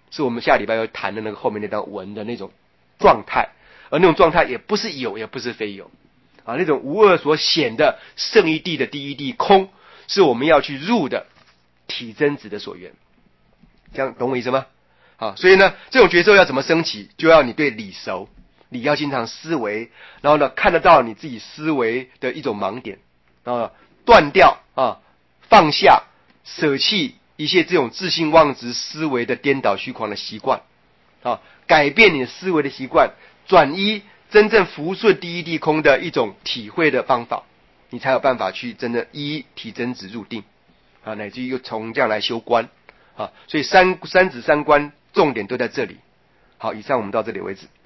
是我们下礼拜要谈的那个后面那段文的那种状态，而那种状态也不是有，也不是非有啊，那种无二所显的圣一地的第一地空，是我们要去入的体真子的所缘。这样懂我意思吗？好，所以呢，这种觉受要怎么升起，就要你对理熟，理要经常思维，然后呢，看得到你自己思维的一种盲点，然后呢断掉啊，放下，舍弃一些这种自信妄执思维的颠倒虚狂的习惯，啊，改变你的思维的习惯，转移真正福顺第一地空的一种体会的方法，你才有办法去真的依体真子入定啊，乃至于又从这样来修观啊，所以三三子三观重点都在这里。好，以上我们到这里为止。